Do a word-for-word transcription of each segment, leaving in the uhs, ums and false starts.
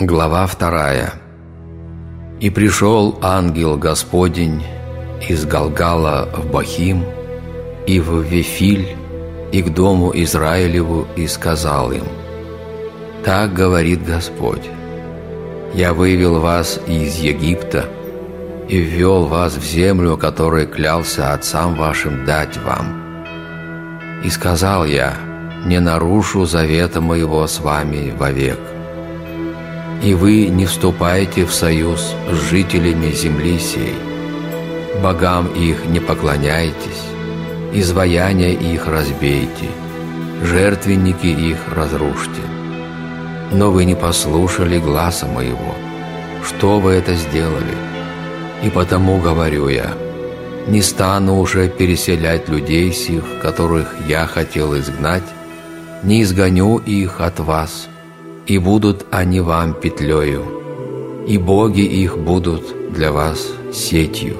Глава вторая. «И пришел ангел Господень из Галгала в Бохим и в Вифиль и к дому Израилеву и сказал им: так говорит Господь: я вывел вас из Египта и ввел вас в землю, которую клялся отцам вашим дать вам. И сказал я: не нарушу завета моего с вами вовек. И вы не вступаете в союз с жителями земли сей, богам их не поклоняйтесь, изваяния их разбейте, жертвенники их разрушьте. Но вы не послушали гласа моего. Что вы это сделали? И потому говорю я: не стану уже переселять людей сих, которых я хотел изгнать, не изгоню их от вас, и будут они вам петлею, и боги их будут для вас сетью».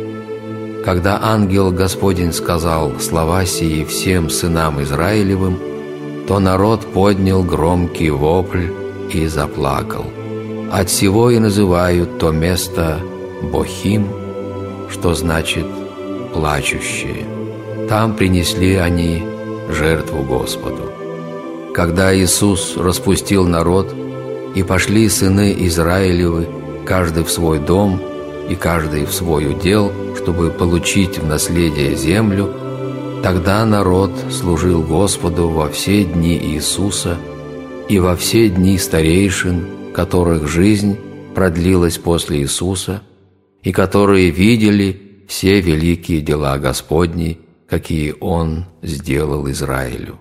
Когда ангел Господень сказал слова сии всем сынам Израилевым, то народ поднял громкий вопль и заплакал. Отсего и называют то место Бохим, что значит «плачущие». Там принесли они жертву Господу. Когда Иисус распустил народ, и пошли сыны Израилевы, каждый в свой дом и каждый в свой удел, чтобы получить в наследие землю, тогда народ служил Господу во все дни Иисуса и во все дни старейшин, которых жизнь продлилась после Иисуса, и которые видели все великие дела Господни, какие Он сделал Израилю.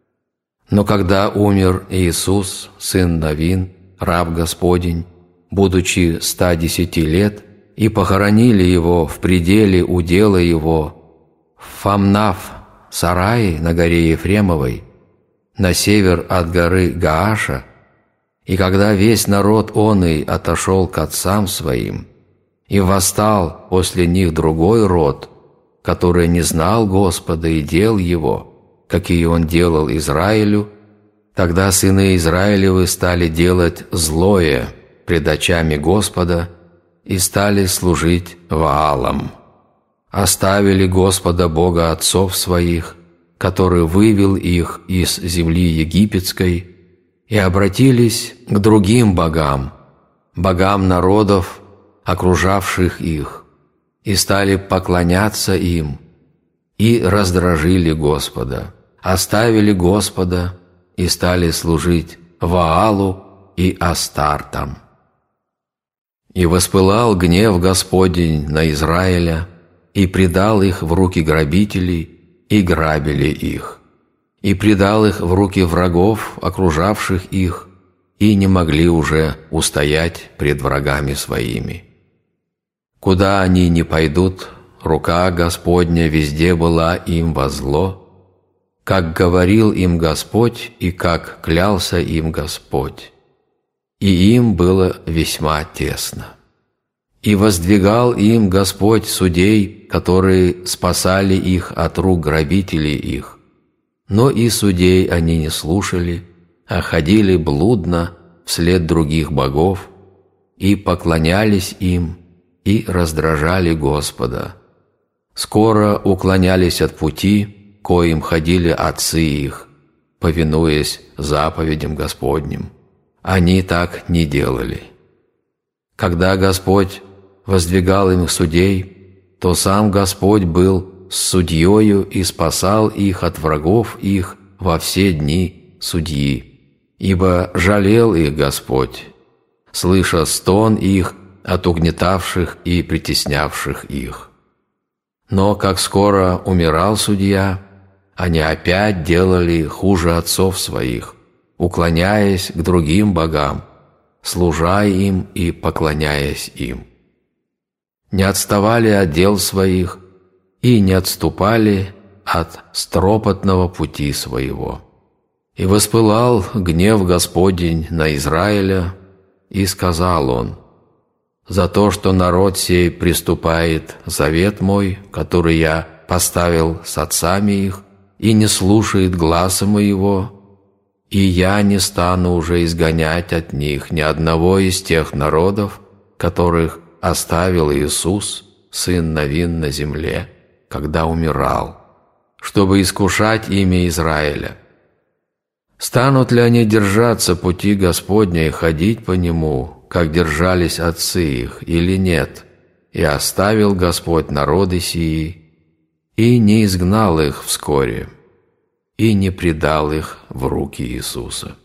Но когда умер Иисус, сын Навин, раб Господень, будучи ста десяти лет, и похоронили его в пределе удела его в Фамнаф, сарае на горе Ефремовой, на север от горы Гааша, и когда весь народ оный отошел к отцам своим, и восстал после них другой род, который не знал Господа и дел его, какие он делал Израилю, тогда сыны Израилевы стали делать злое пред очами Господа и стали служить Ваалам. Оставили Господа Бога отцов своих, который вывел их из земли египетской, и обратились к другим богам, богам народов, окружавших их, и стали поклоняться им, и раздражили Господа, оставили Господа и стали служить Ваалу и Астартам. И воспылал гнев Господень на Израиля, и предал их в руки грабителей, и грабили их, и предал их в руки врагов, окружавших их, и не могли уже устоять пред врагами своими. Куда они ни пойдут, рука Господня везде была им во зло, как говорил им Господь и как клялся им Господь, и им было весьма тесно. И воздвигал им Господь судей, которые спасали их от рук грабителей их, но и судей они не слушали, а ходили блудно вслед других богов, и поклонялись им, и раздражали Господа. Скоро уклонялись от пути, коим ходили отцы их, повинуясь заповедям Господним. Они так не делали. Когда Господь воздвигал им судей, то сам Господь был с судьею и спасал их от врагов их во все дни судьи, ибо жалел их Господь, слыша стон их от угнетавших и притеснявших их. Но как скоро умирал судья, они опять делали хуже отцов своих, уклоняясь к другим богам, служа им и поклоняясь им. Не отставали от дел своих и не отступали от стропотного пути своего. И воспылал гнев Господень на Израиля, и сказал он: «За то, что народ сей приступает завет мой, который я поставил с отцами их, и не слушает гласа моего, и я не стану уже изгонять от них ни одного из тех народов, которых оставил Иисус, Сын Навин, на земле, когда умирал, чтобы искушать имя Израиля. Станут ли они держаться пути Господня и ходить по нему, как держались отцы их, или нет? И оставил Господь народы сии, и не изгнал их вскоре, и не предал их в руки Иисуса.